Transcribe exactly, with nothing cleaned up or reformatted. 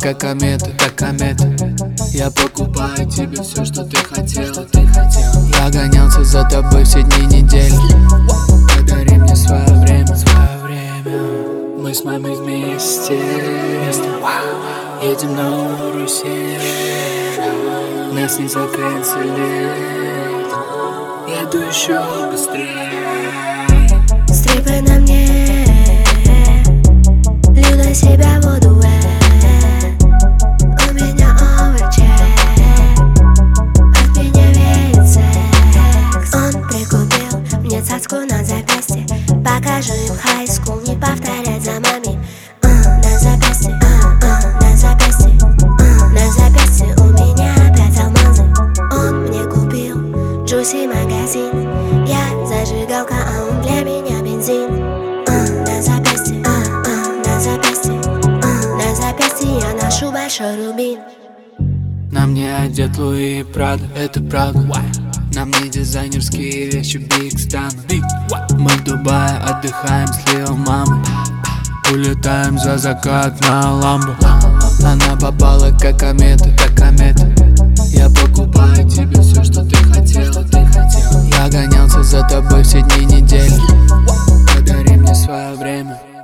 как комета, как комета. Я покупаю тебе все, что ты хотела, ты хотела. Я гонялся за тобой все дни недели. Подари мне свое время, свое время. Мы с мамой вместе, вместе. Едем на Руси, нас не заканчивает. Еду еще быстрее. Стрипы на мне, лью на себя воду, э. У меня овертейк, от меня веет секс. Он прикупил мне цацку на запястье. Покажу им хай-скул, не повторять за маме. uh, На запястье, uh, uh, на запястье, uh, на запястье у меня опять алмазы. Он мне купил джуси магазин. Я зажигалка, а он для меня бензин. uh, На запястье, uh, uh, на запястье, uh, на запястье я ношу большой рубин. На мне одет Луи и Прада, это правда. На мне дизайнерские вещи Биг Стан. Мы в Дубае отдыхаем с Лил мамой. Улетаем за закат на ламбу. Она попала как комета, как комета. Я покупаю тебе все, что ты хотела, ты хотела. Я гонялся за тобой все дни недели. Подари мне свое время.